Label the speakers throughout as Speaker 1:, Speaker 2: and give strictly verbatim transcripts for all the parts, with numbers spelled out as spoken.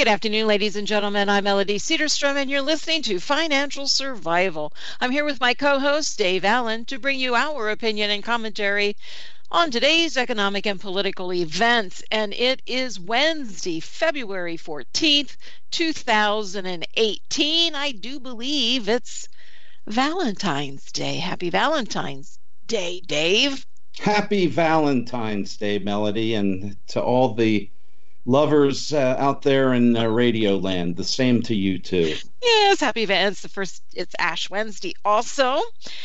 Speaker 1: Good afternoon, ladies and gentlemen. I'm Melody Cedarstrom, and you're listening to Financial Survival. I'm here with my co-host, Dave Allen, to bring you our opinion and commentary on today's economic and political events. And it is Wednesday, February fourteenth, two thousand eighteen. I do believe it's Valentine's Day. Happy Valentine's Day, Dave.
Speaker 2: Happy Valentine's Day, Melody, and to all the lovers uh, out there in uh, Radio Land, the same to you too.
Speaker 1: Yes, happy Val. It's the first. It's Ash Wednesday also,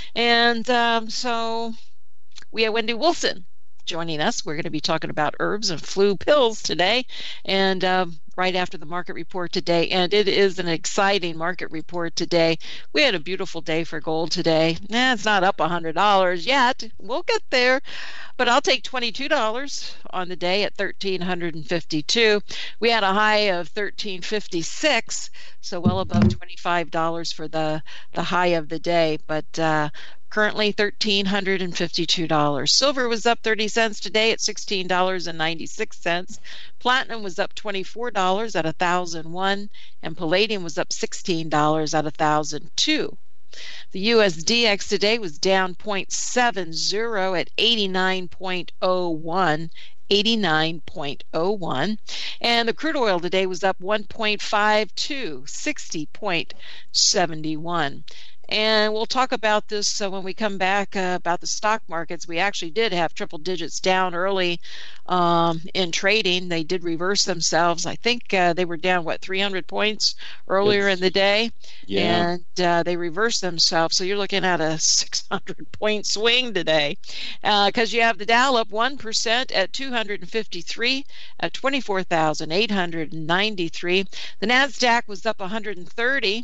Speaker 1: and um, so we have Wendy Wilson joining us. We're going to be talking about herbs and flu pills today, and um, right after the market report today. And it is an exciting market report today. We had a beautiful day for gold today. Eh, it's not up one hundred dollars yet. We'll get there. But I'll take twenty-two dollars on the day at one thousand three hundred fifty-two. We had a high of one thousand three hundred fifty-six, so well above twenty-five dollars for the, the high of the day. But uh, currently one thousand three hundred fifty-two dollars. Silver was up thirty cents today at sixteen dollars and ninety-six cents. Platinum was up twenty-four dollars at one thousand one, and palladium was up sixteen dollars at one thousand two. The U S D X today was down zero point seven zero at eighty-nine point zero one. eighty-nine point zero one, and the crude oil today was up one point five two, sixty point seven one. And we'll talk about this uh, when we come back uh, about the stock markets. We actually did have triple digits down early um, in trading. They did reverse themselves. I think uh, they were down, what, three hundred points earlier it's, in the day?
Speaker 2: Yeah.
Speaker 1: And uh, they reversed themselves. So you're looking at a six hundred point swing today because uh, you have the Dow up one percent at two hundred fifty-three at twenty-four thousand eight hundred ninety-three. The NASDAQ was up one hundred thirty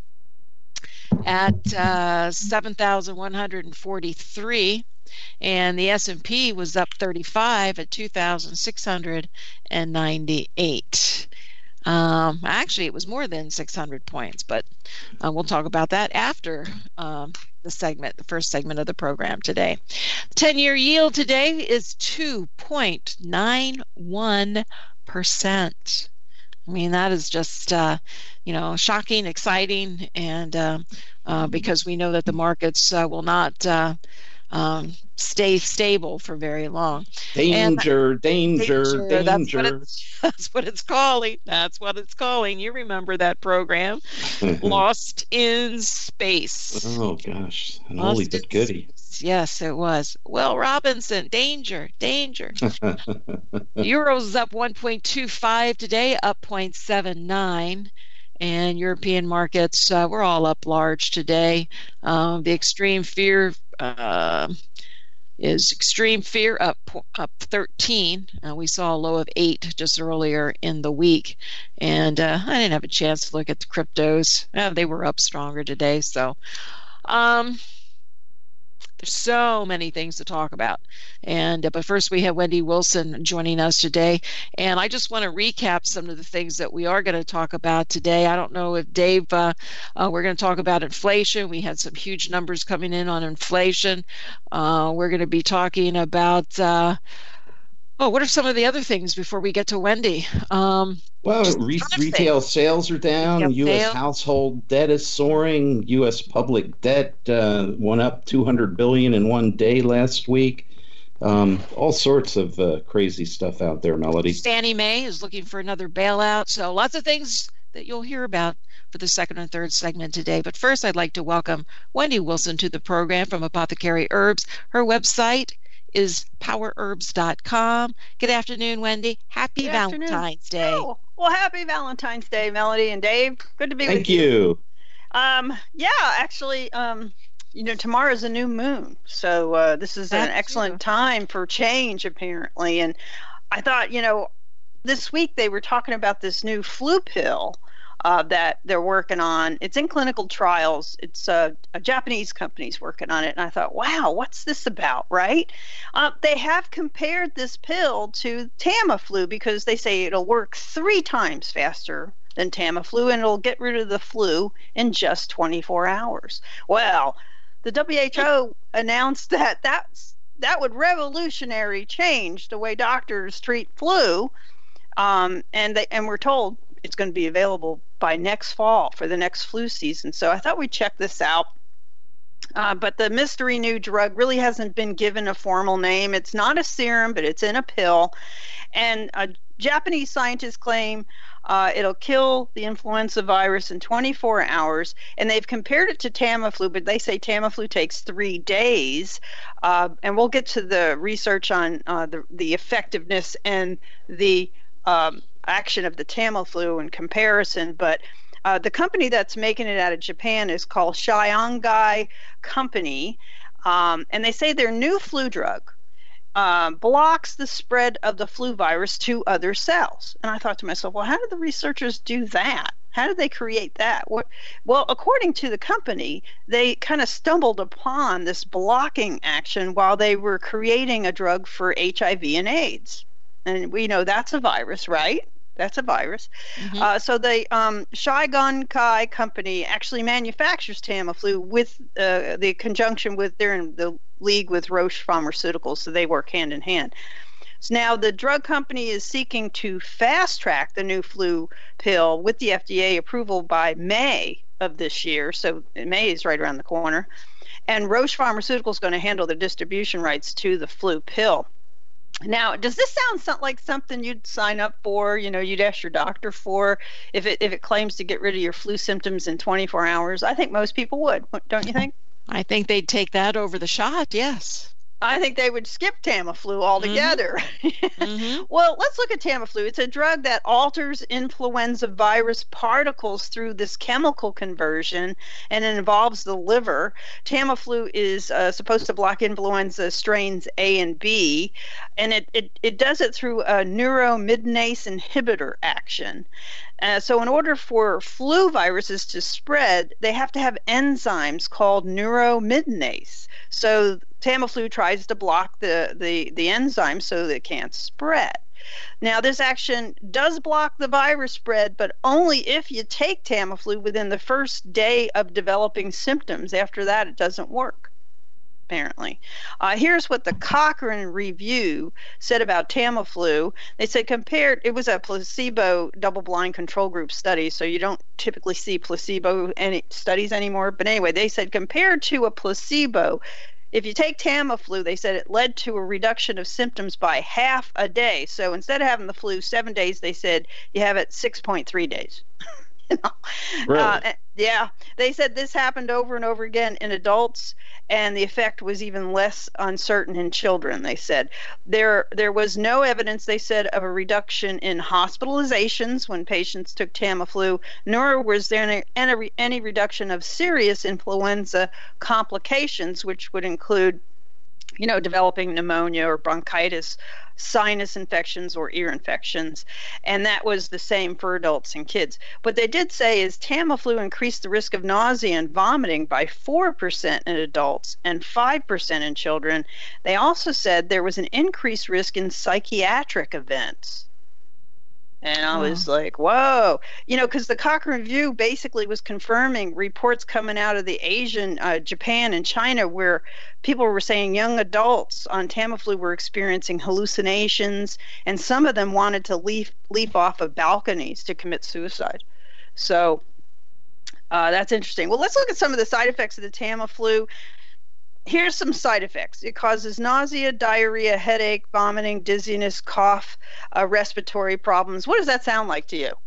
Speaker 1: at uh, seven thousand one hundred forty-three, and the S and P was up thirty-five at two thousand six hundred ninety-eight. Um, actually, it was more than six hundred points, but uh, we'll talk about that after um, the segment, the first segment of the program today. The ten-year yield today is two point nine one percent. I mean, that is just, uh, you know, shocking, exciting, and uh, uh, because we know that the markets uh, will not uh, um, stay stable for very long.
Speaker 2: Danger,
Speaker 1: and,
Speaker 2: danger, danger.
Speaker 1: That's what, it's, that's what it's calling. That's what it's calling. You remember that program, Lost in Space.
Speaker 2: Oh, gosh, an oldie but goodie.
Speaker 1: Yes, it was. Will Robinson, danger, danger. Euro's up one point two five today, up zero point seven nine. And European markets, uh, we're all up large today. Um, the extreme fear uh, is extreme fear up up thirteen. Uh, we saw a low of eight just earlier in the week. And uh, I didn't have a chance to look at the cryptos. Uh, they were up stronger today. So, um, there's so many things to talk about. And uh, but first we have Wendy Wilson joining us today. And I just want to recap some of the things that we are going to talk about today. I don't know if Dave, uh, uh, we're going to talk about inflation. We had some huge numbers coming in on inflation. Uh, we're going to be talking about, uh, oh, what are some of the other things before we get to Wendy? Um,
Speaker 2: well, re- retail things. Sales are down. Retail U S sales. Household debt is soaring. U S public debt uh, went up two hundred billion dollars in one day last week. Um, all sorts of uh, crazy stuff out there, Melody.
Speaker 1: Fannie Mae is looking for another bailout. So lots of things that you'll hear about for the second and third segment today. But first, I'd like to welcome Wendy Wilson to the program from Apothecary Herbs. Her website is power herbs dot com. Good afternoon, Wendy. Happy
Speaker 3: Good
Speaker 1: Valentine's
Speaker 3: afternoon.
Speaker 1: Day.
Speaker 3: Oh, well, happy Valentine's Day, Melody and Dave. Good to be
Speaker 2: Thank
Speaker 3: with
Speaker 2: you.
Speaker 3: you. Um, yeah, actually, um, you know, tomorrow's a new moon. So uh, this is
Speaker 1: That's
Speaker 3: an excellent
Speaker 1: true.
Speaker 3: time for change, apparently. And I thought, you know, this week they were talking about this new flu pill Uh, that they're working on. It's in clinical trials. It's uh, a Japanese company's working on it. And I thought, wow, what's this about, right? Uh, they have compared this pill to Tamiflu because they say it'll work three times faster than Tamiflu and it'll get rid of the flu in just twenty-four hours. Well, the W H O announced that that's, that would revolutionary change the way doctors treat flu. Um, and they, and we're told it's going to be available by next fall for the next flu season. So I thought we'd check this out. Uh, but the mystery new drug really hasn't been given a formal name. It's not a serum, but it's in a pill. And uh, Japanese scientists claim uh, it'll kill the influenza virus in twenty-four hours. And they've compared it to Tamiflu, but they say Tamiflu takes three days. Uh, and we'll get to the research on uh, the, the effectiveness and the um, action of the Tamiflu in comparison. But Uh, the company that's making it out of Japan is called Shionogi Company, um, and they say their new flu drug uh, blocks the spread of the flu virus to other cells. And I thought to myself, well, how did the researchers do that? How did they create that? What, well, according to the company, they kind of stumbled upon this blocking action while they were creating a drug for H I V and AIDS. And we know that's a virus, right? That's a virus. Mm-hmm. Uh, so the um, Shionogi Company actually manufactures Tamiflu with uh, the conjunction with, they're in the league with Roche Pharmaceuticals, so they work hand in hand. So now the drug company is seeking to fast track the new flu pill with the F D A approval by May of this year. So May is right around the corner. And Roche Pharmaceuticals is going to handle the distribution rights to the flu pill. Now, does this sound like something you'd sign up for? You know, you'd ask your doctor for if it if it claims to get rid of your flu symptoms in twenty-four hours? I think most people would, don't you think?
Speaker 1: I think they'd take that over the shot, yes.
Speaker 3: I think they would skip Tamiflu altogether. Mm-hmm. Mm-hmm. Well, let's look at Tamiflu. It's a drug that alters influenza virus particles through this chemical conversion, and it involves the liver. Tamiflu is uh, supposed to block influenza strains A and B, and it, it, it does it through a neuraminidase inhibitor action. Uh, so in order for flu viruses to spread, they have to have enzymes called neuraminidase. So Tamiflu tries to block the, the, the enzyme so that it can't spread. Now, this action does block the virus spread, but only if you take Tamiflu within the first day of developing symptoms. After that, it doesn't work, apparently. Uh, here's what the Cochrane Review said about Tamiflu. They said compared, it was a placebo double-blind control group study, so you don't typically see placebo any studies anymore. But anyway, they said compared to a placebo, if you take Tamiflu, they said it led to a reduction of symptoms by half a day. So instead of having the flu seven days, they said you have it six point three days. You know?
Speaker 2: Really?
Speaker 3: Uh, yeah. They said this happened over and over again in adults, and the effect was even less uncertain in children, they said. There there was no evidence, they said, of a reduction in hospitalizations when patients took Tamiflu, nor was there any, any, any reduction of serious influenza complications, which would include, you know, developing pneumonia or bronchitis, sinus infections or ear infections. And that was the same for adults and kids. What they did say is Tamiflu increased the risk of nausea and vomiting by four percent in adults and five percent in children. They also said there was an increased risk in psychiatric events. And I was oh. like, whoa, you know, because the Cochrane Review basically was confirming reports coming out of the Asian, uh, Japan and China, where people were saying young adults on Tamiflu were experiencing hallucinations, and some of them wanted to leap, leap off of balconies to commit suicide. So uh, that's interesting. Well, let's look at some of the side effects of the Tamiflu. Here's some side effects. It causes nausea, diarrhea, headache, vomiting, dizziness, cough, uh, respiratory problems. What does that sound like to you?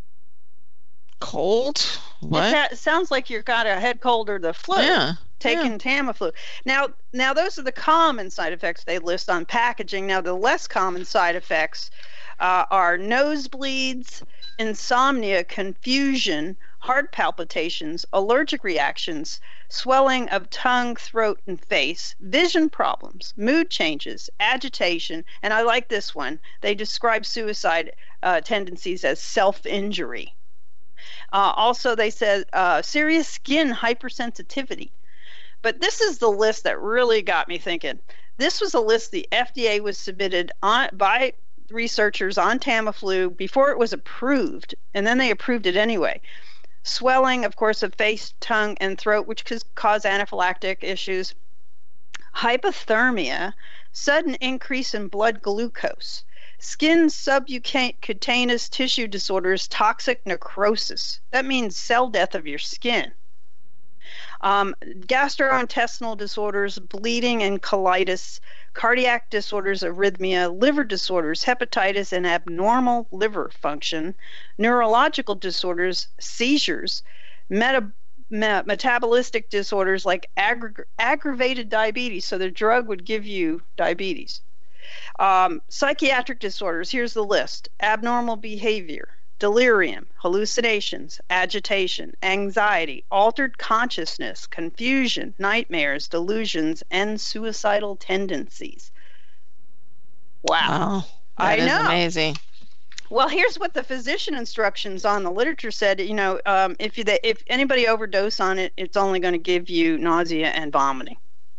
Speaker 1: Cold? What?
Speaker 3: It sounds like you've got a head cold or the flu.
Speaker 1: Yeah.
Speaker 3: Taking
Speaker 1: yeah.
Speaker 3: Tamiflu. Now, now those are the common side effects they list on packaging. Now, the less common side effects uh, are nosebleeds, insomnia, confusion, heart palpitations, allergic reactions, swelling of tongue, throat, and face, vision problems, mood changes, agitation, and I like this one. They describe suicide uh, tendencies as self-injury. Uh, also, they said uh, serious skin hypersensitivity. But this is the list that really got me thinking. This was a list the F D A was submitted on by researchers on Tamiflu before it was approved, and then they approved it anyway. Swelling, of course, of face, tongue, and throat, which could cause anaphylactic issues. Hypothermia, sudden increase in blood glucose, Skin subcutaneous tissue disorders, toxic necrosis. That means cell death of your skin. Um, gastrointestinal disorders, bleeding and colitis, cardiac disorders, arrhythmia, liver disorders, hepatitis and abnormal liver function, neurological disorders, seizures, meta- me- metabolistic disorders like aggra- aggravated diabetes. So the drug would give you diabetes. Um, psychiatric disorders, here's the list: abnormal behavior, delirium, hallucinations, agitation, anxiety, altered consciousness, confusion, nightmares, delusions, and suicidal tendencies. Wow.
Speaker 1: Wow.
Speaker 3: I
Speaker 1: That is
Speaker 3: know.
Speaker 1: amazing.
Speaker 3: Well, here's what the physician instructions on the literature said. You know, um, if you if anybody overdose on it, it's only going to give you nausea and vomiting.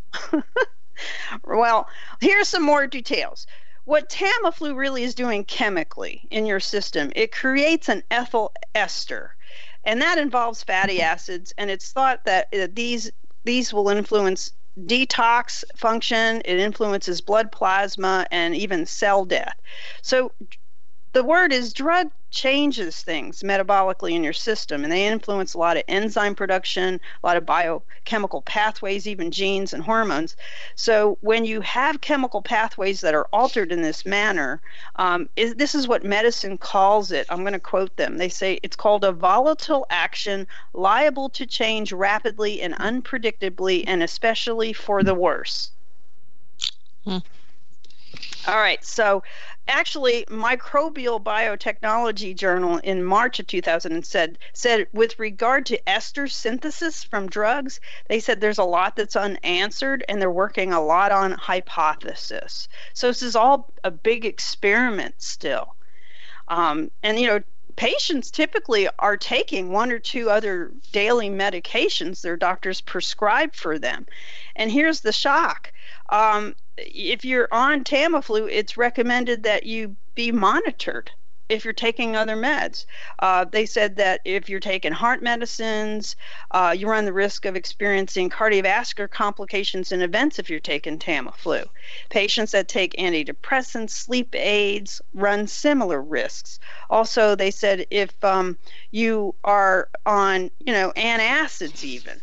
Speaker 3: Well, here's some more details. What Tamiflu really is doing chemically in your system, it creates an ethyl ester, and that involves fatty acids. And it's thought that uh, these these will influence detox function. It influences blood plasma and even cell death. So the word is drug changes things metabolically in your system, and they influence a lot of enzyme production, a lot of biochemical pathways, even genes and hormones. So when you have chemical pathways that are altered in this manner, um, is, this is what medicine calls it. I'm going to quote them. They say it's called a volatile action liable to change rapidly and unpredictably, and especially for the worse.
Speaker 1: Hmm.
Speaker 3: All right, so actually, Microbial Biotechnology Journal in March of two thousand said, said with regard to ester synthesis from drugs, they said there's a lot that's unanswered, and they're working a lot on hypothesis. So this is all a big experiment still. Um, and, you know, patients typically are taking one or two other daily medications their doctors prescribe for them. And here's the shock. Um, if you're on Tamiflu, it's recommended that you be monitored if you're taking other meds. Uh, they said that if you're taking heart medicines, uh, you run the risk of experiencing cardiovascular complications and events if you're taking Tamiflu. Patients that take antidepressants, sleep aids, run similar risks. Also, they said if um, you are on, you know, antacids even,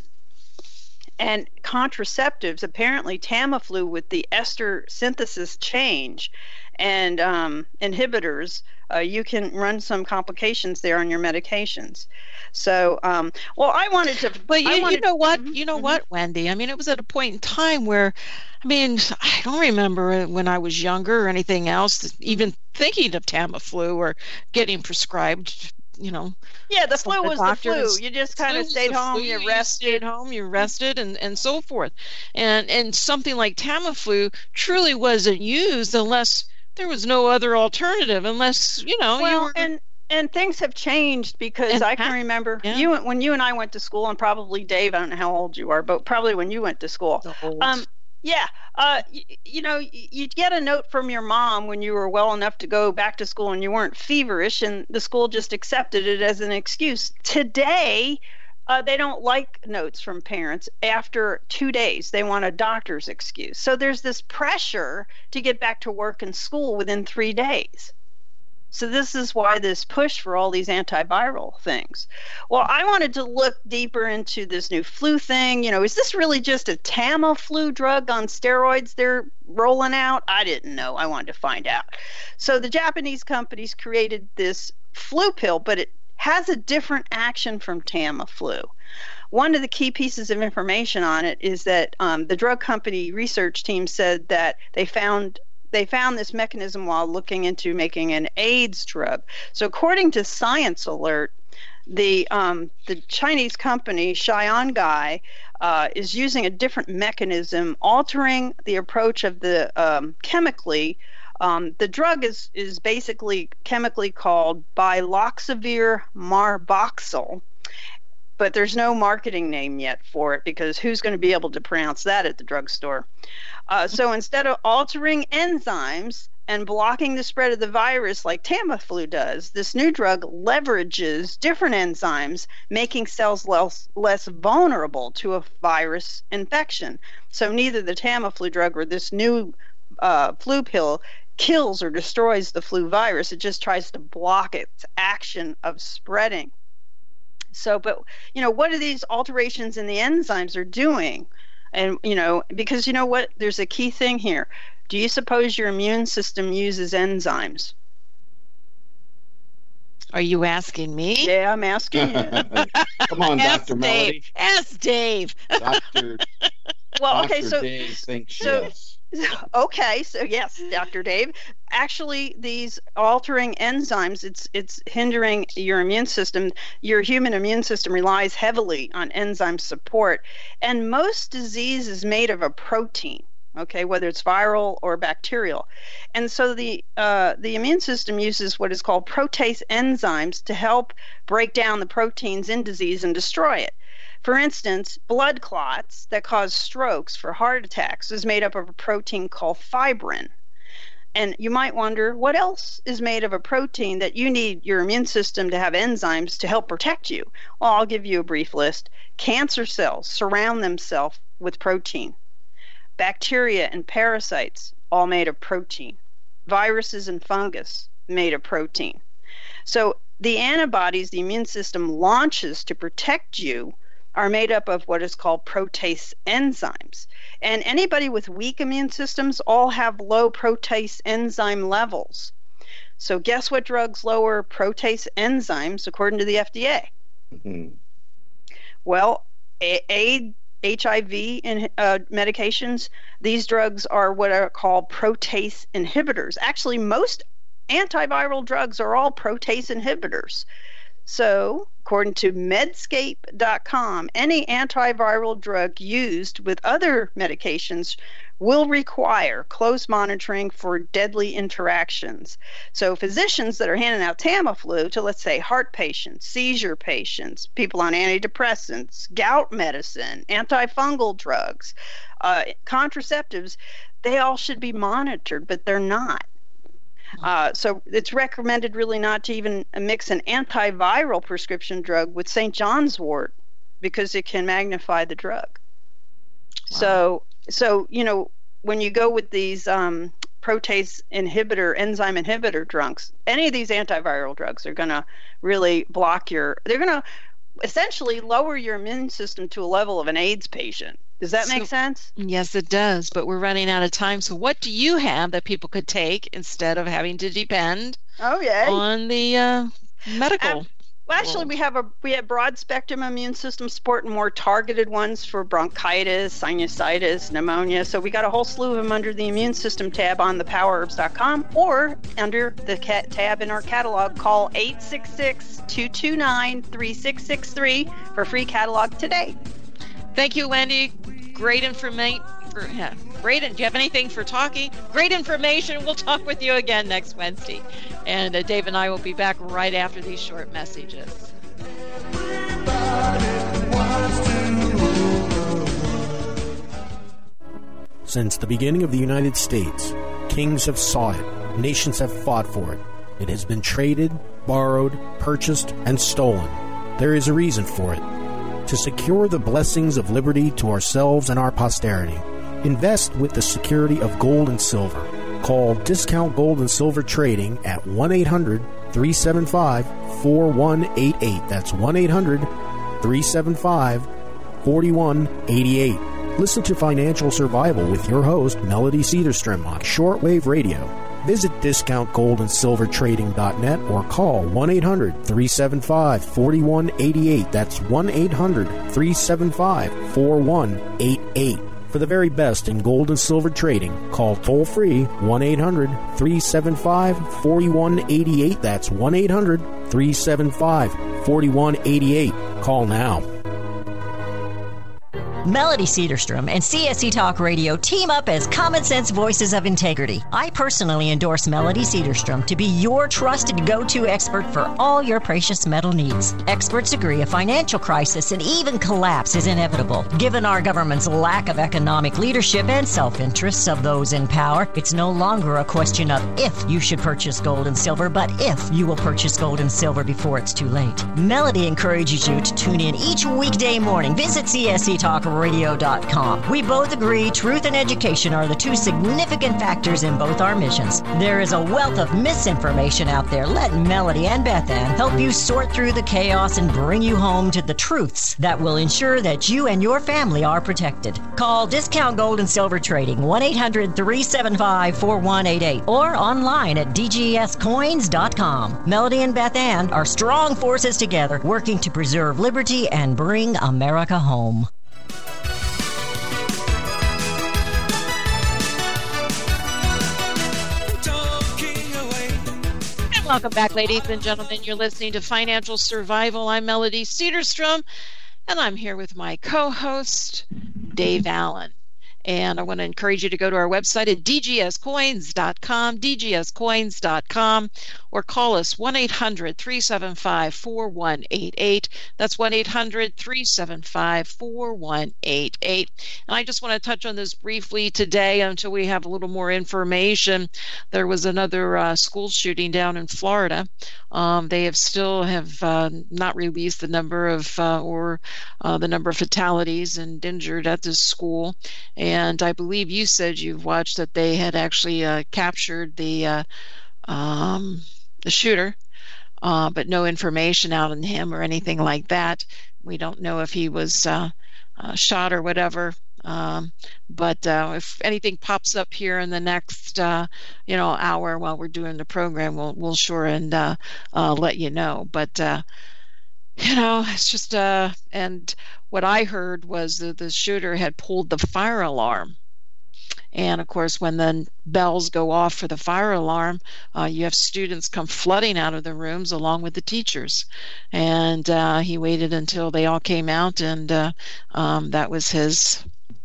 Speaker 3: and contraceptives, apparently Tamiflu with the ester synthesis change and um, inhibitors, uh, you can run some complications there on your medications. So, um, well, I wanted to.
Speaker 1: But you,
Speaker 3: wanted,
Speaker 1: you know what?
Speaker 3: Mm-hmm,
Speaker 1: you know
Speaker 3: mm-hmm.
Speaker 1: what, Wendy? I mean, it was at a point in time where, I mean, I don't remember when I was younger or anything else, even thinking of Tamiflu or getting prescribed. You know,
Speaker 3: yeah, the flu was the flu.
Speaker 1: doctors-
Speaker 3: You just kind
Speaker 1: flu
Speaker 3: of
Speaker 1: was
Speaker 3: stayed
Speaker 1: the
Speaker 3: home,
Speaker 1: flu,
Speaker 3: you
Speaker 1: you
Speaker 3: rested.
Speaker 1: stayed home, you rested, and, and so forth. And and something like Tamiflu truly wasn't used unless there was no other alternative, unless, you know, you
Speaker 3: Well,
Speaker 1: were.
Speaker 3: and and things have changed because
Speaker 1: And
Speaker 3: I can
Speaker 1: ha-
Speaker 3: remember
Speaker 1: yeah.
Speaker 3: you when you and I went to school, and probably Dave. I don't know how old you are, but probably when you went to school.
Speaker 1: The old-
Speaker 3: Um, yeah, uh, you, you know, you'd get a note from your mom when you were well enough to go back to school and you weren't feverish, and the school just accepted it as an excuse. Today, uh, they don't like notes from parents after two days. They want a doctor's excuse. So there's this pressure to get back to work and school within three days. So this is why this push for all these antiviral things. Well, I wanted to look deeper into this new flu thing. You know, is this really just a Tamiflu drug on steroids they're rolling out? I didn't know. I wanted to find out. So the Japanese companies created this flu pill, but it has a different action from Tamiflu. One of the key pieces of information on it is that um, the drug company research team said that they found They found this mechanism while looking into making an AIDS drug. So according to Science Alert, the um, the Chinese company Xiangai uh, is using a different mechanism, altering the approach of the um, chemically. Um, the drug is is basically chemically called biloxavir marboxyl, but there's no marketing name yet for it because who's going to be able to pronounce that at the drugstore? Uh, so instead of altering enzymes and blocking the spread of the virus like Tamiflu does, this new drug leverages different enzymes, making cells less, less vulnerable to a virus infection. So neither the Tamiflu drug or this new uh, flu pill kills or destroys the flu virus. It just tries to block its action of spreading. So, but, you know, what are these alterations in the enzymes are doing? And, you know, because, you know what, there's a key thing here. Do you suppose your immune system uses enzymes?
Speaker 1: Are you asking me?
Speaker 3: Yeah, I'm asking you.
Speaker 2: Come on, Doctor Melody.
Speaker 1: Ask Dave.
Speaker 2: Doctor
Speaker 3: Well, okay,
Speaker 2: Doctor
Speaker 3: so
Speaker 2: Dave thinks
Speaker 3: so,
Speaker 2: yes.
Speaker 3: Okay, so yes, Doctor Dave. Actually, these altering enzymes, it's it's hindering your immune system. Your human immune system relies heavily on enzyme support, and most disease is made of a protein. Okay, whether it's viral or bacterial, and so the uh, the immune system uses what is called protease enzymes to help break down the proteins in disease and destroy it. For instance, blood clots that cause strokes for heart attacks is made up of a protein called fibrin. And you might wonder, what else is made of a protein that you need your immune system to have enzymes to help protect you? Well, I'll give you a brief list. Cancer cells surround themselves with protein. Bacteria and parasites, all made of protein. Viruses and fungus, made of protein. So the antibodies the immune system launches to protect you are made up of what is called protease enzymes. And anybody with weak immune systems all have low protease enzyme levels. So guess what drugs lower protease enzymes according to the F D A? Mm-hmm. Well, a- A- H I V in, uh, medications, these drugs are what are called protease inhibitors. Actually, most antiviral drugs are all protease inhibitors. So, according to Medscape dot com, any antiviral drug used with other medications will require close monitoring for deadly interactions. So physicians that are handing out Tamiflu to, let's say, heart patients, seizure patients, people on antidepressants, gout medicine, antifungal drugs, uh, contraceptives, they all should be monitored, but they're not. Uh, so it's recommended really not to even mix an antiviral prescription drug with Saint John's wort because it can magnify the drug. Wow. So, so you know, when you go with these um, protease inhibitor, enzyme inhibitor drugs, any of these antiviral drugs are going to really block your, they're going to essentially lower your immune system to a level of an AIDS patient. Does that make so, sense?
Speaker 1: Yes, it does. But we're running out of time. So what do you have that people could take instead of having to depend
Speaker 3: oh, yeah.
Speaker 1: on the uh, medical?
Speaker 3: Um, well, actually, world? we have a we have broad spectrum immune system support and more targeted ones for bronchitis, sinusitis, pneumonia. So we got a whole slew of them under the immune system tab on the power herbs dot com or under the cat tab in our catalog. Call eight six six, two two nine, three six six three for free catalog today.
Speaker 1: Thank you, Wendy. Great information. For, yeah, great. Do you have anything for talking? Great information. We'll talk with you again next Wednesday. And uh, Dave and I will be back right after these short messages.
Speaker 4: Since the beginning of the United States, kings have sought it. Nations have fought for it. It has been traded, borrowed, purchased, and stolen. There is a reason for it. To secure the blessings of liberty to ourselves and our posterity, invest with the security of gold and silver. Call Discount Gold and Silver Trading at one eight hundred, three seven five, four one eight eight. That's one eight hundred, three seven five, four one eight eight. Listen to Financial Survival with your host, Melody Cedarstrom, on shortwave radio. Visit discount gold and silver trading dot net or call one eight hundred, three seven five, four one eight eight. That's one eight hundred, three seven five, four one eight eight. For the very best in gold and silver trading, call toll-free one eight hundred, three seven five, four one eight eight. That's one eight hundred, three seven five, four one eight eight. Call now.
Speaker 5: Melody Cedarstrom and C S E Talk Radio team up as common sense voices of integrity. I personally endorse Melody Cedarstrom to be your trusted go-to expert for all your precious metal needs. Experts agree a financial crisis and even collapse is inevitable. Given our government's lack of economic leadership and self-interests of those in power, it's no longer a question of if you should purchase gold and silver, but if you will purchase gold and silver before it's too late. Melody encourages you to tune in each weekday morning. Visit C S E Talk radio dot com. We both agree truth and education are the two significant factors in both our missions. There is a wealth of misinformation out there. Let Melody and Beth Ann help you sort through the chaos and bring you home to the truths that will ensure that you and your family are protected. Call Discount Gold and Silver Trading, one eight hundred three seven five four one eight eight, or online at d g s coins dot com. Melody and Beth Ann are strong forces together, working to preserve liberty and bring America home.
Speaker 1: And welcome back, ladies and gentlemen. You're listening to Financial Survival. I'm Melody Cedarstrom, and I'm here with my co-host, Dave Allen. And I want to encourage you to go to our website at d g s coins dot com, d g s coins dot com, or call us one eight hundred three seven five four one eight eight. That's one eight hundred three seven five four one eight eight. And I just want to touch on this briefly today until we have a little more information. There was another uh, school shooting down in Florida. Um, they have still have uh, not released the number of uh, or uh, the number of fatalities and injured at this school. And I believe you said you've watched that they had actually uh, captured the uh, um, the shooter, uh, but no information out on him or anything like that. We don't know if he was uh, uh, shot or whatever. Um, but uh, if anything pops up here in the next, uh, you know, hour while we're doing the program, we'll we'll sure and uh, uh, let you know. But uh, you know, it's just uh, and what I heard was that the shooter had pulled the fire alarm. And of course, when the bells go off for the fire alarm, uh, you have students come flooding out of the rooms along with the teachers. And uh, he waited until they all came out, and uh, um, that was his.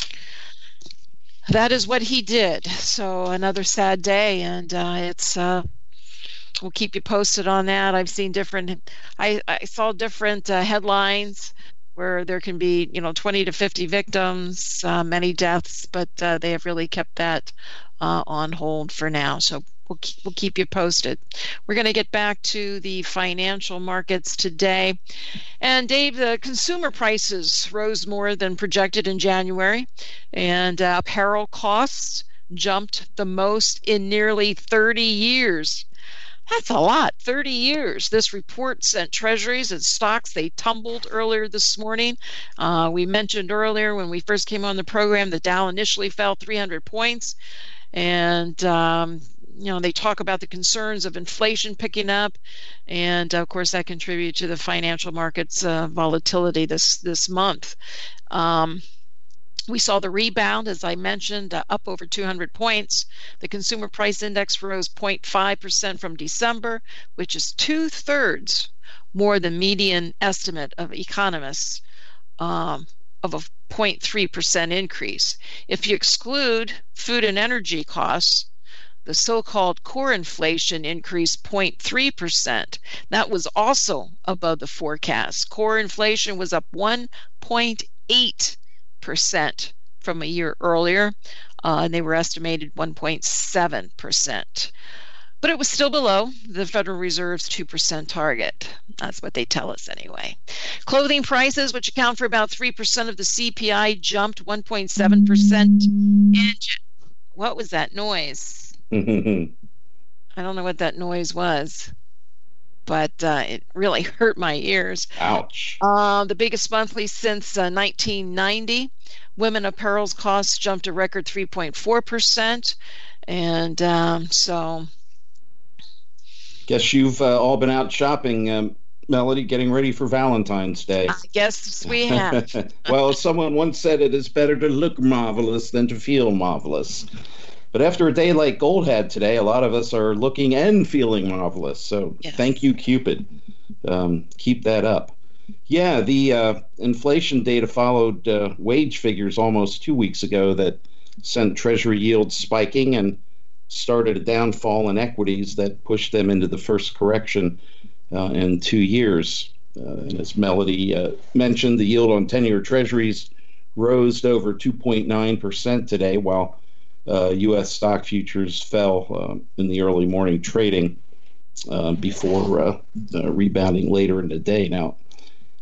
Speaker 1: That is what he did. So another sad day, and uh, it's. Uh, we'll keep you posted on that. I've seen different. I I saw different uh, headlines where there can be, you know, twenty to fifty victims, uh, many deaths, but uh, they have really kept that uh, on hold for now. So we'll keep, we'll keep you posted. We're going to get back to the financial markets today. And Dave, the consumer prices rose more than projected in January, and uh, apparel costs jumped the most in nearly thirty years. That's a lot, thirty years. This report sent treasuries and stocks. They tumbled earlier this morning. Uh, we mentioned earlier when we first came on the program, the Dow initially fell three hundred points. And, um, you know, they talk about the concerns of inflation picking up. And, of course, that contributed to the financial markets uh, volatility this, this month. Um, We saw the rebound, as I mentioned, uh, up over two hundred points. The consumer price index rose zero point five percent from December, which is two-thirds more than median estimate of economists um, of a zero point three percent increase. If you exclude food and energy costs, the so-called core inflation increased zero point three percent. That was also above the forecast. Core inflation was up one point eight percent. Percent from a year earlier, uh, and they were estimated one point seven percent. But it was still below the Federal Reserve's two percent target. That's what they tell us anyway. Clothing prices, which account for about three percent of the C P I, jumped one point seven percent. In, what was that noise? I don't know what that noise was, but uh, it really hurt my ears.
Speaker 2: Ouch.
Speaker 1: Uh, the biggest monthly since uh, nineteen ninety. Women apparel's costs jumped a record three point four percent. And um, so...
Speaker 2: Guess you've uh, all been out shopping, um, Melody, getting ready for Valentine's Day.
Speaker 1: I guess we have.
Speaker 2: Well, someone once said it is better to look marvelous than to feel marvelous. But after a day like gold had today, a lot of us are looking and feeling marvelous. So yes. Thank you, Cupid. Um, keep that up. Yeah, the uh, inflation data followed uh, wage figures almost two weeks ago that sent Treasury yields spiking and started a downfall in equities that pushed them into the first correction uh, in two years. Uh, and as Melody uh, mentioned, the yield on ten-year Treasuries rose to over two point nine percent today, while Uh, U S stock futures fell uh, in the early morning trading uh, before uh, uh, rebounding later in the day. Now,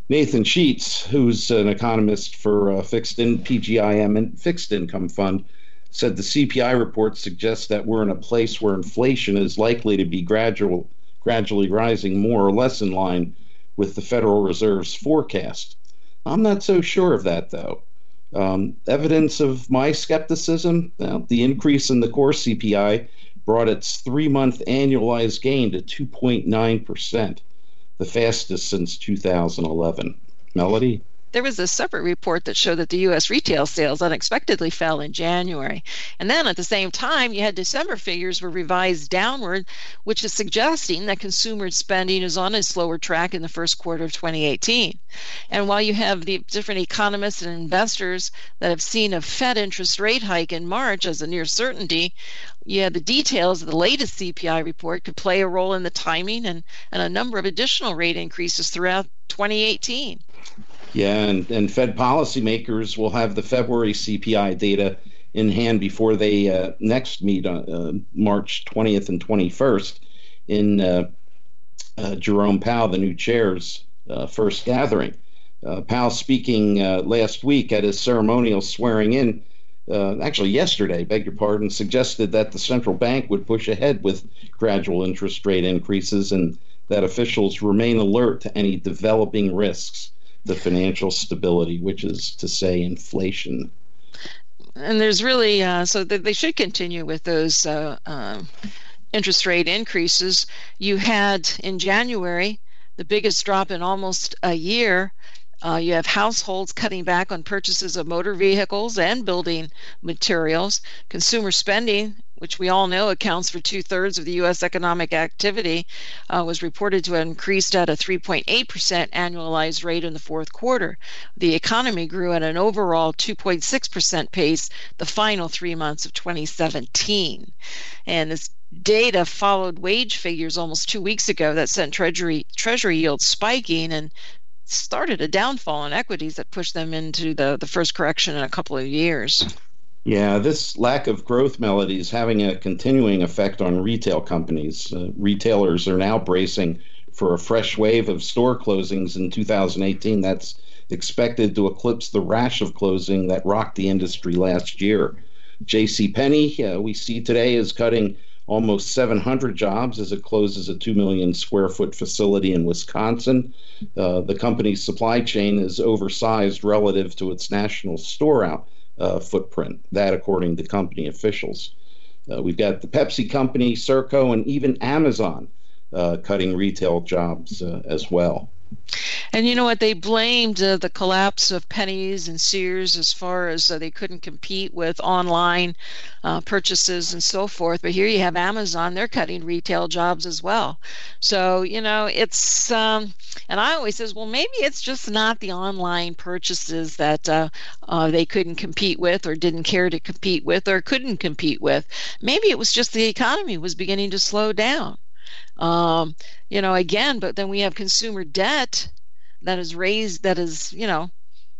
Speaker 2: Nathan Sheets, who's an economist for uh, fixed in P G I M and Fixed Income Fund, said the C P I report suggests that we're in a place where inflation is likely to be gradual, gradually rising more or less in line with the Federal Reserve's forecast. I'm not so sure of that, though. Um, evidence of my skepticism, well, the increase in the core C P I brought its three-month annualized gain to two point nine percent. The fastest since two thousand eleven. Melody?
Speaker 1: There was a separate report that showed that the U S retail sales unexpectedly fell in January. And then at the same time, you had December figures were revised downward, which is suggesting that consumer spending is on a slower track in the first quarter of twenty eighteen. And while you have the different economists and investors that have seen a Fed interest rate hike in March as a near certainty, yeah, the details of the latest C P I report could play a role in the timing and, and a number of additional rate increases throughout twenty eighteen.
Speaker 2: Yeah, and, and Fed policymakers will have the February C P I data in hand before they uh, next meet on uh, March twentieth and twenty-first in uh, uh, Jerome Powell, the new chair's uh, first gathering. Uh, Powell speaking uh, last week at his ceremonial swearing in, uh, actually yesterday, beg your pardon, suggested that the central bank would push ahead with gradual interest rate increases and that officials remain alert to any developing risks to financial stability, which is to say inflation.
Speaker 1: And there's really, uh, so that they should continue with those uh, uh, interest rate increases. You had in January the biggest drop in almost a year. Uh, you have households cutting back on purchases of motor vehicles and building materials. Consumer spending, which we all know accounts for two-thirds of the U S economic activity, uh, was reported to have increased at a three point eight percent annualized rate in the fourth quarter. The economy grew at an overall two point six percent pace the final three months of twenty seventeen. And this data followed wage figures almost two weeks ago that sent treasury treasury yields spiking and started a downfall in equities that pushed them into the, the first correction in a couple of years.
Speaker 2: Yeah, this lack of growth, Melody, is having a continuing effect on retail companies. Uh, retailers are now bracing for a fresh wave of store closings in two thousand eighteen that's expected to eclipse the rash of closing that rocked the industry last year. JCPenney, uh, we see today, is cutting almost seven hundred jobs as it closes a two million square foot facility in Wisconsin. Uh, the company's supply chain is oversized relative to its national store out uh, footprint, that according to company officials. Uh, we've got the Pepsi company, Circo, and even Amazon uh, cutting retail jobs uh, as well.
Speaker 1: And you know what? They blamed uh, the collapse of Penny's and Sears as far as uh, they couldn't compete with online uh, purchases and so forth. But here you have Amazon. They're cutting retail jobs as well. So, you know, it's, um, and I always says, well, maybe it's just not the online purchases that uh, uh, they couldn't compete with or didn't care to compete with or couldn't compete with. Maybe it was just the economy was beginning to slow down. Um, you know, again, but then we have consumer debt that is raised, that is, you know,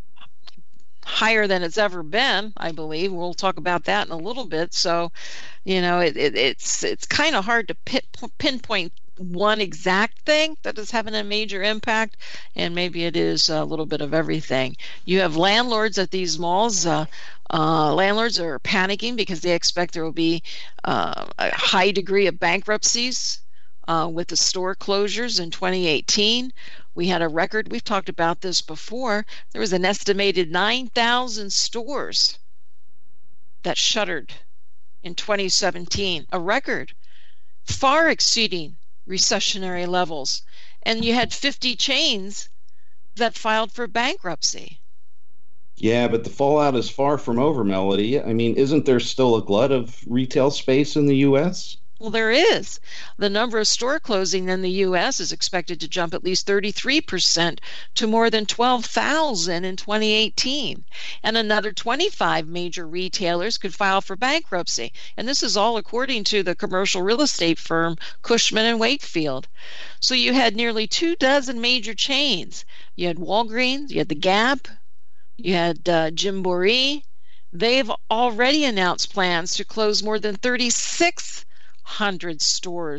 Speaker 1: higher than it's ever been, I believe. We'll talk about that in a little bit. So, you know, it, it, it's it's kind of hard to pit, pinpoint one exact thing that is having a major impact, and maybe it is a little bit of everything. You have landlords at these malls. Uh, uh, landlords are panicking because they expect there will be uh, a high degree of bankruptcies Uh, with the store closures in twenty eighteen. We had a record, we've talked about this before, there was an estimated nine thousand stores that shuttered in twenty seventeen, a record far exceeding recessionary levels. And you had fifty chains that filed for bankruptcy.
Speaker 2: Yeah, but the fallout is far from over, Melody. I mean, isn't there still a glut of retail space in the U S?
Speaker 1: Well, there is. The number of store closing in the U S is expected to jump at least thirty-three percent to more than twelve thousand in twenty eighteen. And another twenty-five major retailers could file for bankruptcy. And this is all according to the commercial real estate firm Cushman and Wakefield. So you had nearly two dozen major chains. You had Walgreens, you had the Gap, you had uh, Jim Borie. They've already announced plans to close more than thirty-six hundred stores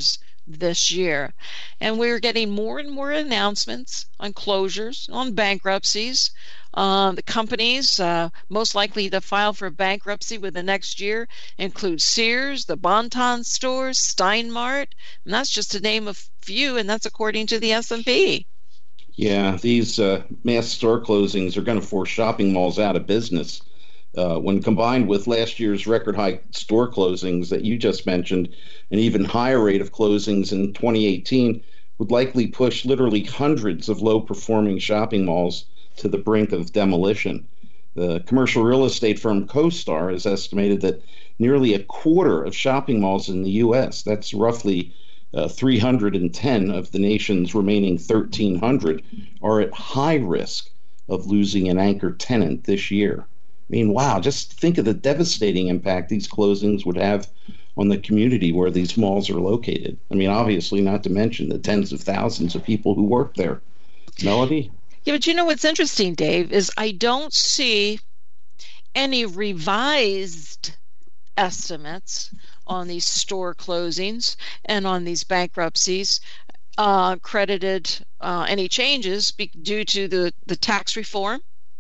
Speaker 1: this year. And we're getting more and more announcements on closures, on bankruptcies. Uh, the companies uh, most likely to file for bankruptcy within the next year include Sears, the Bon-Ton stores, Steinmart, and that's just to name a few, and that's according to the S and P.
Speaker 2: Yeah, these uh, mass store closings are going to force shopping malls out of business. Uh, when combined with last year's record high store closings that you just mentioned, an even higher rate of closings in twenty eighteen would likely push literally hundreds of low-performing shopping malls to the brink of demolition. The commercial real estate firm CoStar has estimated that nearly a quarter of shopping malls in the U S, that's roughly uh, three hundred ten of the nation's remaining thirteen hundred, are at high risk of losing an anchor tenant this year. I mean, wow, just think of the devastating impact these closings would have on the community where these malls are located. I mean, obviously, not to mention the tens of thousands of people who work there. Melody?
Speaker 1: Yeah, but you know what's interesting, Dave, is I don't see any revised estimates on these store closings and on these bankruptcies uh, credited uh, any changes be- due to the, the tax reform.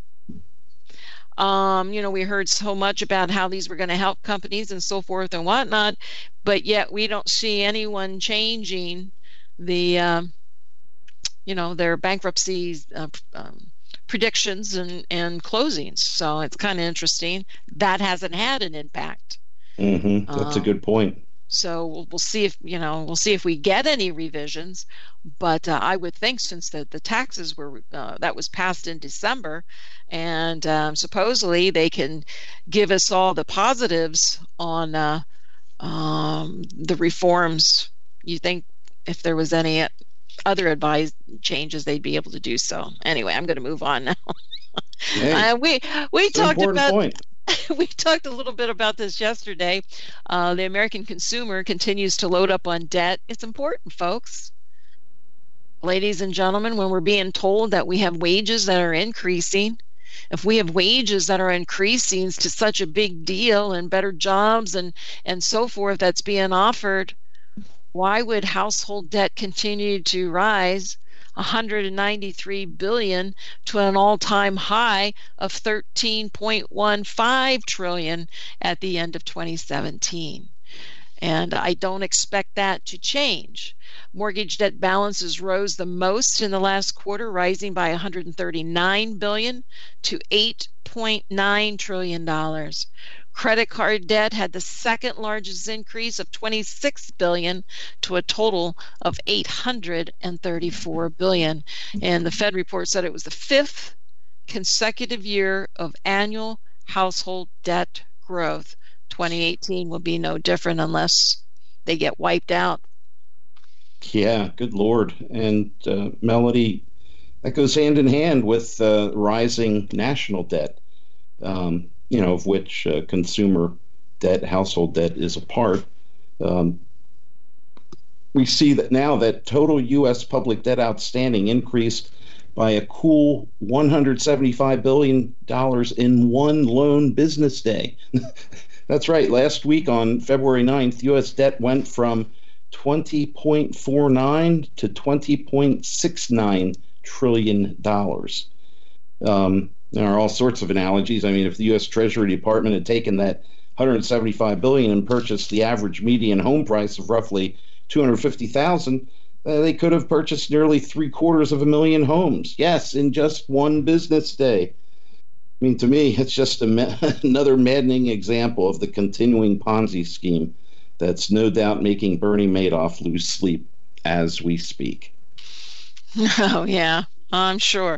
Speaker 1: Um, you know, we heard so much about how these were going to help companies and so forth and whatnot, but yet we don't see anyone changing the, um, you know, their bankruptcy uh, um, predictions and, and closings. So it's kind of interesting. That hasn't had an impact.
Speaker 2: Mm-hmm. That's um, a good point.
Speaker 1: So we'll, we'll see if, you know, we'll see if we get any revisions. But uh, I would think since the, the taxes were, uh, that was passed in December, and um, supposedly they can give us all the positives on uh, um, the reforms. You think if there was any other advised changes, they'd be able to do so. Anyway, I'm going to move on now. Hey, uh, we we talked about point. we talked a little bit about this yesterday. Uh, the American consumer continues to load up on debt. It's important, folks. Ladies and gentlemen, when we're being told that we have wages that are increasing, if we have wages that are increasing to such a big deal and better jobs and, and so forth that's being offered, why would household debt continue to rise one hundred ninety-three billion dollars to an all-time high of thirteen point one five trillion dollars at the end of twenty seventeen? And I don't expect that to change. Mortgage debt balances rose the most in the last quarter, rising by one hundred thirty-nine billion dollars to eight point nine trillion dollars. Credit card debt had the second largest increase of twenty-six billion dollars to a total of eight hundred thirty-four billion dollars. And the Fed report said it was the fifth consecutive year of annual household debt growth. twenty eighteen will be no different unless they get wiped out.
Speaker 2: Yeah, good Lord. And uh, Melody, that goes hand in hand with uh, rising national debt, um, you know, of which uh, consumer debt, household debt is a part. Um, we see that now that total U S public debt outstanding increased by a cool one hundred seventy-five billion dollars in one lone business day. That's right. Last week on February ninth, U S debt went from twenty point four nine to twenty point six nine trillion dollars. Um, there are all sorts of analogies. I mean, if the U S Treasury Department had taken that one hundred seventy-five billion dollars and purchased the average median home price of roughly two hundred fifty thousand dollars, uh, they could have purchased nearly three quarters of a million homes. Yes, in just one business day. I mean, to me, it's just a ma- another maddening example of the continuing Ponzi scheme that's no doubt making Bernie Madoff lose sleep as we speak.
Speaker 1: Oh, yeah, I'm sure.